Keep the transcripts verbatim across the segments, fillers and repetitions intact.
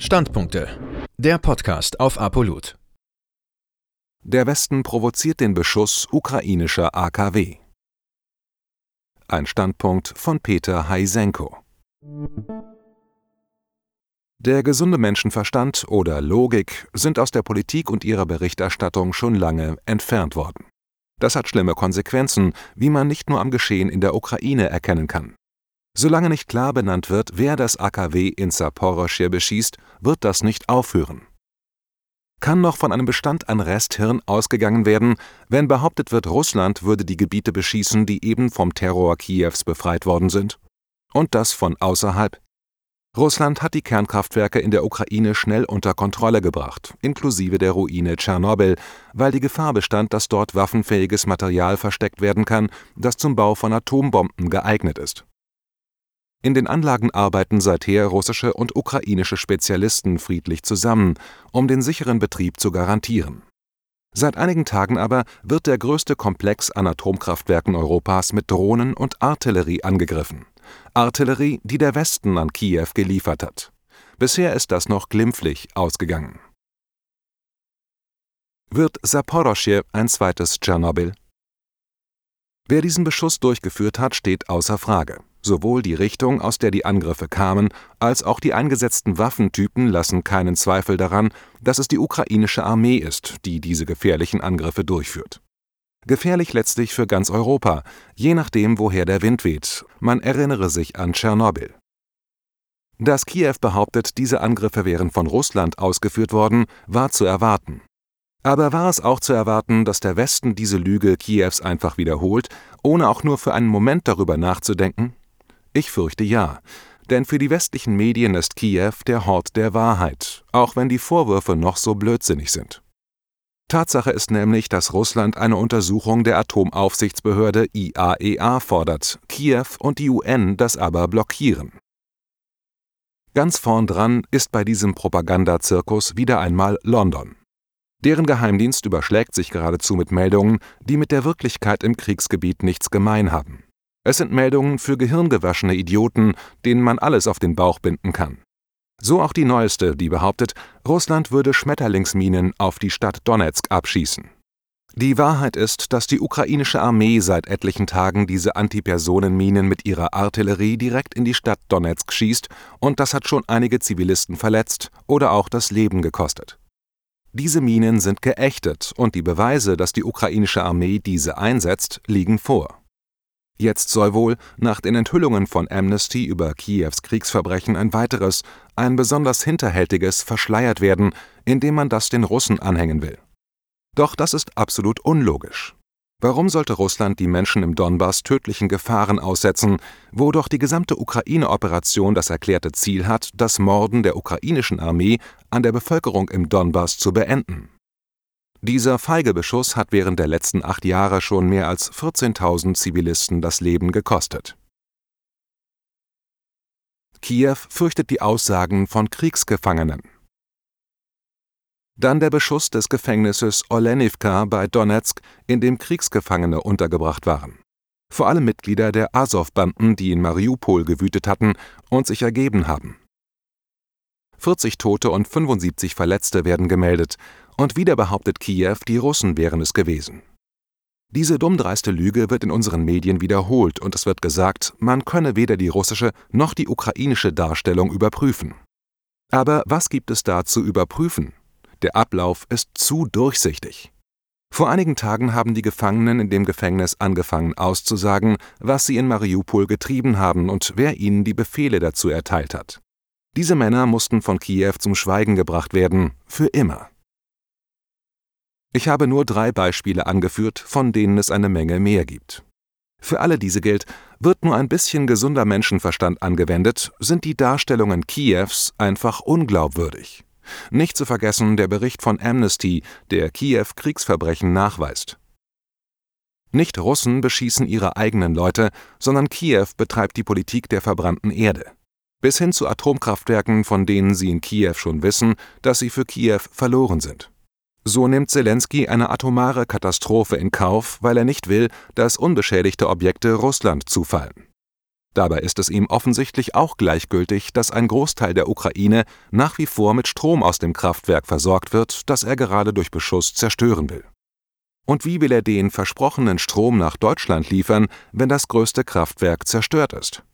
Standpunkte. Der Podcast auf ApoLoot. Der Westen provoziert den Beschuss ukrainischer A K W. Ein Standpunkt von Peter Heisenko. Der gesunde Menschenverstand oder Logik sind aus der Politik und ihrer Berichterstattung schon lange entfernt worden. Das hat schlimme Konsequenzen, wie man nicht nur am Geschehen in der Ukraine erkennen kann. Solange nicht klar benannt wird, wer das A K W in Saporoschje beschießt, wird das nicht aufhören. Kann noch von einem Bestand an Resthirn ausgegangen werden, wenn behauptet wird, Russland würde die Gebiete beschießen, die eben vom Terror Kiews befreit worden sind? Und das von außerhalb? Russland hat die Kernkraftwerke in der Ukraine schnell unter Kontrolle gebracht, inklusive der Ruine Tschernobyl, weil die Gefahr bestand, dass dort waffenfähiges Material versteckt werden kann, das zum Bau von Atombomben geeignet ist. In den Anlagen arbeiten seither russische und ukrainische Spezialisten friedlich zusammen, um den sicheren Betrieb zu garantieren. Seit einigen Tagen aber wird der größte Komplex an Atomkraftwerken Europas mit Drohnen und Artillerie angegriffen. Artillerie, die der Westen an Kiew geliefert hat. Bisher ist das noch glimpflich ausgegangen. Wird Saporoschje ein zweites Tschernobyl? Wer diesen Beschuss durchgeführt hat, steht außer Frage. Sowohl die Richtung, aus der die Angriffe kamen, als auch die eingesetzten Waffentypen lassen keinen Zweifel daran, dass es die ukrainische Armee ist, die diese gefährlichen Angriffe durchführt. Gefährlich letztlich für ganz Europa, je nachdem, woher der Wind weht. Man erinnere sich an Tschernobyl. Dass Kiew behauptet, diese Angriffe wären von Russland ausgeführt worden, war zu erwarten. Aber war es auch zu erwarten, dass der Westen diese Lüge Kiews einfach wiederholt, ohne auch nur für einen Moment darüber nachzudenken? Ich fürchte ja, denn für die westlichen Medien ist Kiew der Hort der Wahrheit, auch wenn die Vorwürfe noch so blödsinnig sind. Tatsache ist nämlich, dass Russland eine Untersuchung der Atomaufsichtsbehörde I A E A fordert, Kiew und die U N das aber blockieren. Ganz vorn dran ist bei diesem Propagandazirkus wieder einmal London. Deren Geheimdienst überschlägt sich geradezu mit Meldungen, die mit der Wirklichkeit im Kriegsgebiet nichts gemein haben. Es sind Meldungen für gehirngewaschene Idioten, denen man alles auf den Bauch binden kann. So auch die neueste, die behauptet, Russland würde Schmetterlingsminen auf die Stadt Donezk abschießen. Die Wahrheit ist, dass die ukrainische Armee seit etlichen Tagen diese Antipersonenminen mit ihrer Artillerie direkt in die Stadt Donezk schießt, und das hat schon einige Zivilisten verletzt oder auch das Leben gekostet. Diese Minen sind geächtet und die Beweise, dass die ukrainische Armee diese einsetzt, liegen vor. Jetzt soll wohl nach den Enthüllungen von Amnesty über Kiews Kriegsverbrechen ein weiteres, ein besonders hinterhältiges verschleiert werden, indem man das den Russen anhängen will. Doch das ist absolut unlogisch. Warum sollte Russland die Menschen im Donbass tödlichen Gefahren aussetzen, wo doch die gesamte Ukraine-Operation das erklärte Ziel hat, das Morden der ukrainischen Armee an der Bevölkerung im Donbass zu beenden? Dieser feige Beschuss hat während der letzten acht Jahre schon mehr als vierzehntausend Zivilisten das Leben gekostet. Kiew fürchtet die Aussagen von Kriegsgefangenen. Dann der Beschuss des Gefängnisses Olenivka bei Donezk, in dem Kriegsgefangene untergebracht waren. Vor allem Mitglieder der Asow-Banden, die in Mariupol gewütet hatten und sich ergeben haben. vierzig Tote und fünfundsiebzig Verletzte werden gemeldet, und wieder behauptet Kiew, die Russen wären es gewesen. Diese dummdreiste Lüge wird in unseren Medien wiederholt und es wird gesagt, man könne weder die russische noch die ukrainische Darstellung überprüfen. Aber was gibt es da zu überprüfen? Der Ablauf ist zu durchsichtig. Vor einigen Tagen haben die Gefangenen in dem Gefängnis angefangen auszusagen, was sie in Mariupol getrieben haben und wer ihnen die Befehle dazu erteilt hat. Diese Männer mussten von Kiew zum Schweigen gebracht werden, für immer. Ich habe nur drei Beispiele angeführt, von denen es eine Menge mehr gibt. Für alle diese gilt, wird nur ein bisschen gesunder Menschenverstand angewendet, sind die Darstellungen Kiews einfach unglaubwürdig. Nicht zu vergessen der Bericht von Amnesty, der Kiew Kriegsverbrechen nachweist. Nicht Russen beschießen ihre eigenen Leute, sondern Kiew betreibt die Politik der verbrannten Erde. Bis hin zu Atomkraftwerken, von denen sie in Kiew schon wissen, dass sie für Kiew verloren sind. So nimmt Selenskyj eine atomare Katastrophe in Kauf, weil er nicht will, dass unbeschädigte Objekte Russland zufallen. Dabei ist es ihm offensichtlich auch gleichgültig, dass ein Großteil der Ukraine nach wie vor mit Strom aus dem Kraftwerk versorgt wird, das er gerade durch Beschuss zerstören will. Und wie will er den versprochenen Strom nach Deutschland liefern, wenn das größte Kraftwerk zerstört ist?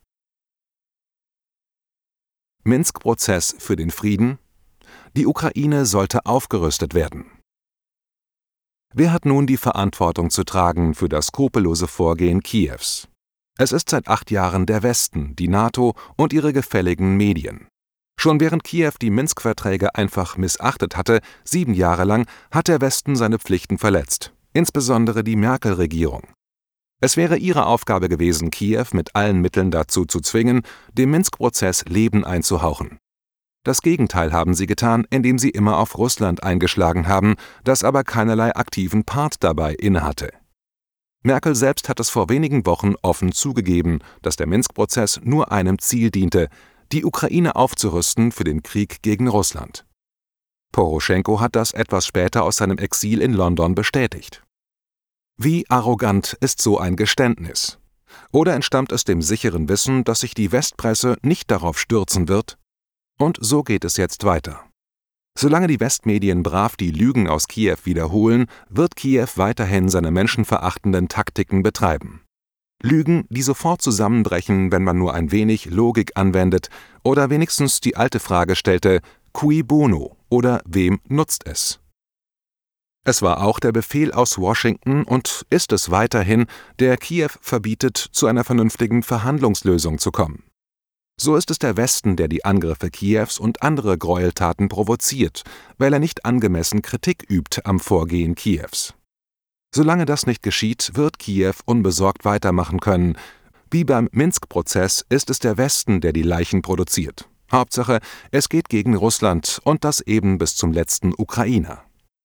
Minsk-Prozess für den Frieden? Die Ukraine sollte aufgerüstet werden. Wer hat nun die Verantwortung zu tragen für das skrupellose Vorgehen Kiews? Es ist seit acht Jahren der Westen, die NATO und ihre gefälligen Medien. Schon während Kiew die Minsk-Verträge einfach missachtet hatte, sieben Jahre lang, hat der Westen seine Pflichten verletzt, insbesondere die Merkel-Regierung. Es wäre ihre Aufgabe gewesen, Kiew mit allen Mitteln dazu zu zwingen, dem Minsk-Prozess Leben einzuhauchen. Das Gegenteil haben sie getan, indem sie immer auf Russland eingeschlagen haben, das aber keinerlei aktiven Part dabei innehatte. Merkel selbst hat es vor wenigen Wochen offen zugegeben, dass der Minsk-Prozess nur einem Ziel diente, die Ukraine aufzurüsten für den Krieg gegen Russland. Poroschenko hat das etwas später aus seinem Exil in London bestätigt. Wie arrogant ist so ein Geständnis? Oder entstammt es dem sicheren Wissen, dass sich die Westpresse nicht darauf stürzen wird? Und so geht es jetzt weiter. Solange die Westmedien brav die Lügen aus Kiew wiederholen, wird Kiew weiterhin seine menschenverachtenden Taktiken betreiben. Lügen, die sofort zusammenbrechen, wenn man nur ein wenig Logik anwendet oder wenigstens die alte Frage stellte, cui bono oder wem nutzt es? Es war auch der Befehl aus Washington und ist es weiterhin, der Kiew verbietet, zu einer vernünftigen Verhandlungslösung zu kommen. So ist es der Westen, der die Angriffe Kiews und andere Gräueltaten provoziert, weil er nicht angemessen Kritik übt am Vorgehen Kiews. Solange das nicht geschieht, wird Kiew unbesorgt weitermachen können. Wie beim Minsk-Prozess ist es der Westen, der die Leichen produziert. Hauptsache, es geht gegen Russland und das eben bis zum letzten Ukrainer.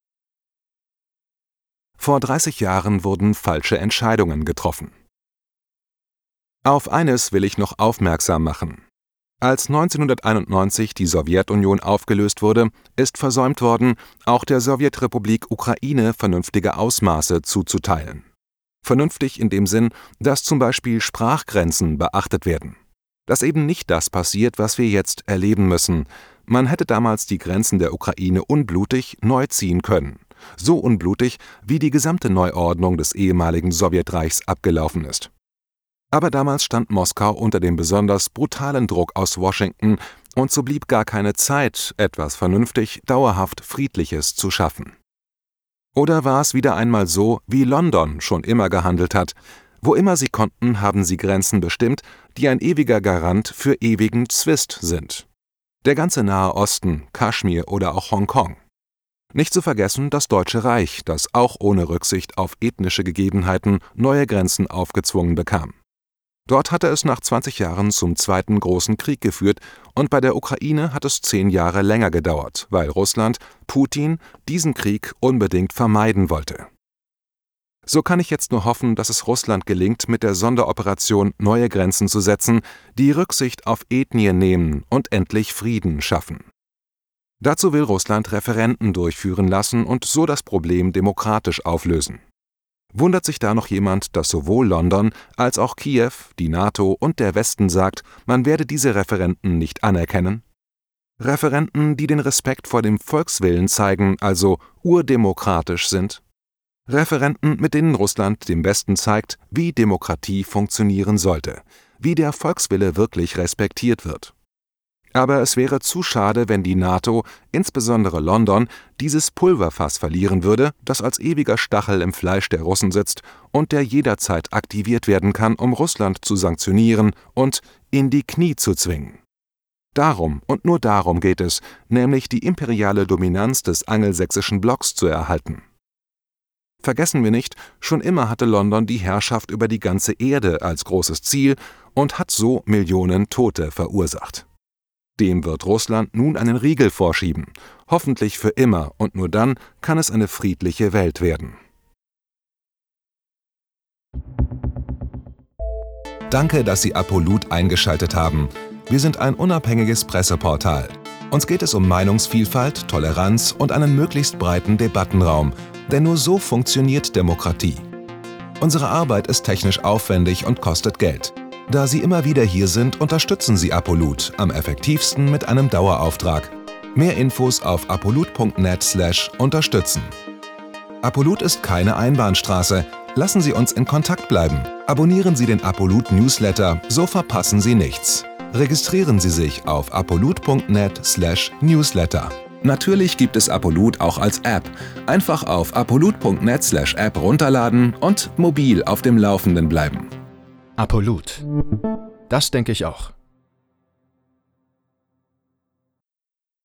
Vor dreißig Jahren wurden falsche Entscheidungen getroffen. Auf eines will ich noch aufmerksam machen. Als neunzehnhunderteinundneunzig die Sowjetunion aufgelöst wurde, ist versäumt worden, auch der Sowjetrepublik Ukraine vernünftige Ausmaße zuzuteilen. Vernünftig in dem Sinn, dass zum Beispiel Sprachgrenzen beachtet werden. Dass eben nicht das passiert, was wir jetzt erleben müssen. Man hätte damals die Grenzen der Ukraine unblutig neu ziehen können. So unblutig, wie die gesamte Neuordnung des ehemaligen Sowjetreichs abgelaufen ist. Aber damals stand Moskau unter dem besonders brutalen Druck aus Washington und so blieb gar keine Zeit, etwas vernünftig, dauerhaft Friedliches zu schaffen. Oder war es wieder einmal so, wie London schon immer gehandelt hat? Wo immer sie konnten, haben sie Grenzen bestimmt, die ein ewiger Garant für ewigen Zwist sind. Der ganze Nahe Osten, Kaschmir oder auch Hongkong. Nicht zu vergessen das Deutsche Reich, das auch ohne Rücksicht auf ethnische Gegebenheiten neue Grenzen aufgezwungen bekam. Dort hatte es nach zwanzig Jahren zum Zweiten Großen Krieg geführt und bei der Ukraine hat es zehn Jahre länger gedauert, weil Russland, Putin, diesen Krieg unbedingt vermeiden wollte. So kann ich jetzt nur hoffen, dass es Russland gelingt, mit der Sonderoperation neue Grenzen zu setzen, die Rücksicht auf Ethnien nehmen und endlich Frieden schaffen. Dazu will Russland Referenden durchführen lassen und so das Problem demokratisch auflösen. Wundert sich da noch jemand, dass sowohl London als auch Kiew, die NATO und der Westen sagt, man werde diese Referenden nicht anerkennen? Referenden, die den Respekt vor dem Volkswillen zeigen, also urdemokratisch sind? Referenden, mit denen Russland dem Westen zeigt, wie Demokratie funktionieren sollte, wie der Volkswille wirklich respektiert wird. Aber es wäre zu schade, wenn die NATO, insbesondere London, dieses Pulverfass verlieren würde, das als ewiger Stachel im Fleisch der Russen sitzt und der jederzeit aktiviert werden kann, um Russland zu sanktionieren und in die Knie zu zwingen. Darum und nur darum geht es, nämlich die imperiale Dominanz des angelsächsischen Blocks zu erhalten. Vergessen wir nicht, schon immer hatte London die Herrschaft über die ganze Erde als großes Ziel und hat so Millionen Tote verursacht. Dem wird Russland nun einen Riegel vorschieben, hoffentlich für immer, und nur dann kann es eine friedliche Welt werden. Danke, dass Sie ApoLoot eingeschaltet haben. Wir sind ein unabhängiges Presseportal. Uns geht es um Meinungsvielfalt, Toleranz und einen möglichst breiten Debattenraum, denn nur so funktioniert Demokratie. Unsere Arbeit ist technisch aufwendig und kostet Geld. Da Sie immer wieder hier sind, unterstützen Sie Apolut am effektivsten mit einem Dauerauftrag. Mehr Infos auf apolut punkt net slash unterstützen. Apolut ist keine Einbahnstraße. Lassen Sie uns in Kontakt bleiben. Abonnieren Sie den Apolut Newsletter, so verpassen Sie nichts. Registrieren Sie sich auf apolut punkt net slash newsletter. Natürlich gibt es Apolut auch als App. Einfach auf apolut punkt net slash app runterladen und mobil auf dem Laufenden bleiben. Apolut. Das denke ich auch.